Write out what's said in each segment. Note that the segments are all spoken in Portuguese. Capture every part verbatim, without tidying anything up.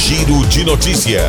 Giro de Notícia.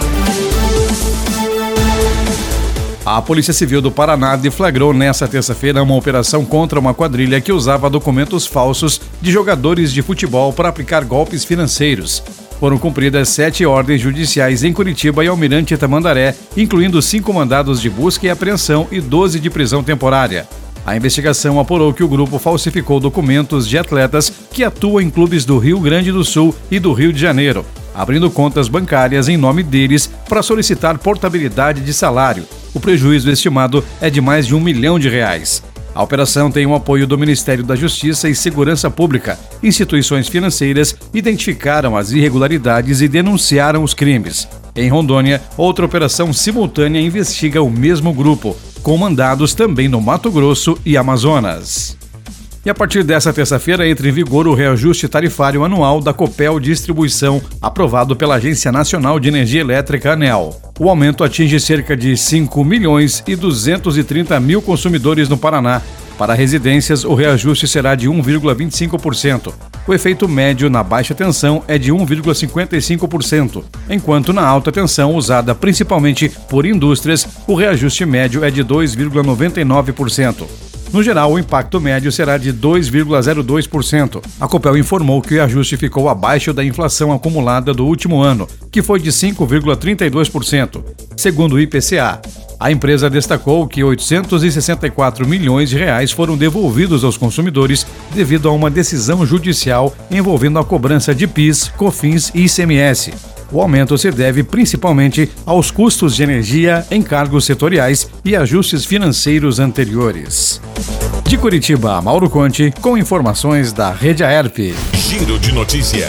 A Polícia Civil do Paraná deflagrou nesta terça-feira uma operação contra uma quadrilha que usava documentos falsos de jogadores de futebol para aplicar golpes financeiros. Foram cumpridas sete ordens judiciais em Curitiba e Almirante Tamandaré, incluindo cinco mandados de busca e apreensão e doze de prisão temporária. A investigação apurou que o grupo falsificou documentos de atletas que atuam em clubes do Rio Grande do Sul e do Rio de Janeiro, abrindo contas bancárias em nome deles para solicitar portabilidade de salário. O prejuízo estimado é de mais de um milhão de reais. A operação tem o apoio do Ministério da Justiça e Segurança Pública. Instituições financeiras identificaram as irregularidades e denunciaram os crimes. Em Rondônia, outra operação simultânea investiga o mesmo grupo, com mandados também no Mato Grosso e Amazonas. E a partir desta terça-feira entra em vigor o reajuste tarifário anual da Copel Distribuição, aprovado pela Agência Nacional de Energia Elétrica, ANEEL. O aumento atinge cerca de cinco milhões e duzentos e trinta mil consumidores no Paraná. Para residências, o reajuste será de um vírgula vinte e cinco por cento. O efeito médio na baixa tensão é de um vírgula cinquenta e cinco por cento, enquanto na alta tensão, usada principalmente por indústrias, o reajuste médio é de dois vírgula noventa e nove por cento. No geral, o impacto médio será de dois vírgula zero dois por cento. A Copel informou que o ajuste ficou abaixo da inflação acumulada do último ano, que foi de cinco vírgula trinta e dois por cento, segundo o I P C A. A empresa destacou que oitocentos e sessenta e quatro milhões de reais foram devolvidos aos consumidores devido a uma decisão judicial envolvendo a cobrança de P I S, COFINS e I C M S. O aumento se deve principalmente aos custos de energia, encargos setoriais e ajustes financeiros anteriores. De Curitiba, Mauro Conte, com informações da Rede Aerp. Giro de Notícia.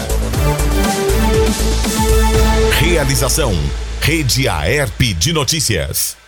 Realização: Rede Aerp de Notícias.